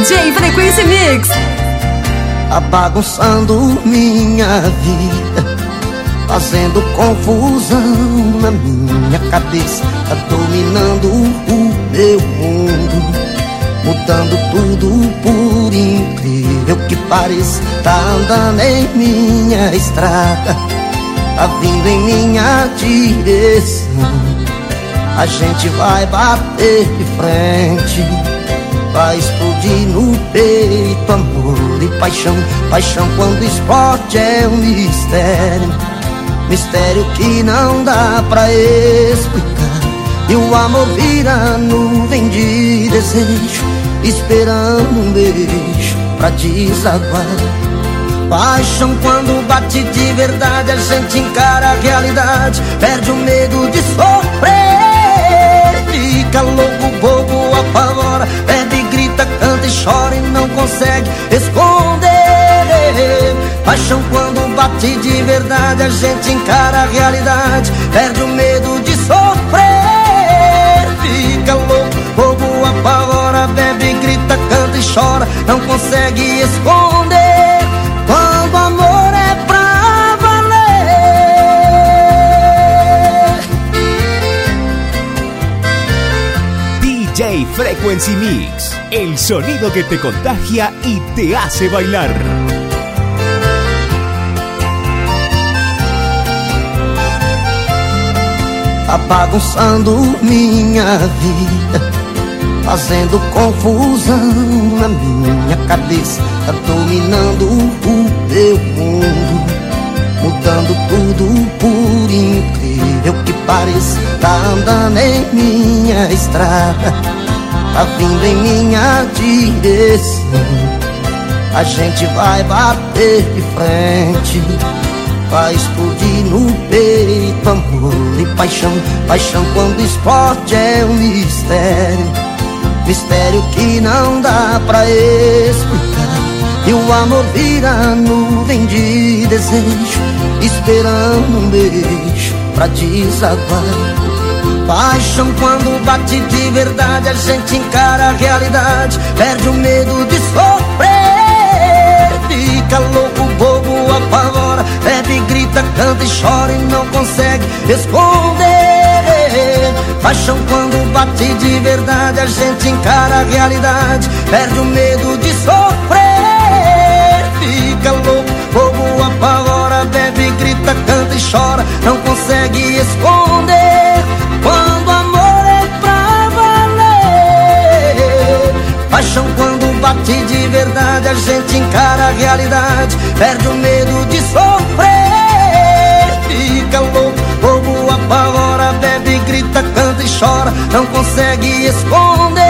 DJ Frequency Mix. Tá bagunçando minha vida, fazendo confusão na minha cabeça. Tá dominando o meu mundo, mudando tudo por incrível que pareça. Tá andando em minha estrada, tá vindo em minha direção. A gente vai bater de frente, vai explodir no peito amor e paixão. Paixão quando explode é um mistério, mistério que não dá pra explicar. E o amor vira nuvem de desejo, esperando um beijo pra desaguar. Paixão quando bate de verdade, a gente encara a realidade, perde o medo de sofrer. Fica louco, bobo, apavora, bebe, grita, canta e chora e não consegue esconder. Paixão quando bate de verdade, a gente encara a realidade, perde o medo de sofrer. Fica louco, bobo, apavora, bebe, grita, canta e chora, não consegue esconder. Quando amor é pra valer. DJ Frequency Mix, el sonido que te contagia y te hace bailar. Tá bagunçando minha vida, fazendo confusão na minha cabeça. Tá dominando o meu mundo, mudando tudo por incrível que pareça. Tá andando em minha estrada, tá vindo em minha direção. A gente vai bater de frente, vai explodir no peito amor e paixão. Paixão quando explode é um mistério, mistério que não dá pra explicar. E o amor vira nuvem de desejo, esperando um beijo pra desaguar. Paixão quando bate de verdade, a gente encara a realidade, perde o medo de sofrer. Fica louco, bobo, apavora, bebe, grita, canta e chora e não consegue esconder. Paixão quando bate de verdade, a gente encara a realidade, perde o medo de sofrer. Fica louco, bobo, apavora, bebe, grita, canta e chora, não consegue esconder. Quando amor é pra valer. Paixão quando bate de verdade, a gente encara a realidade, perde o medo de sofrer. Fica louco, bobo, apavora, bebe, grita, canta e chora, não consegue esconder.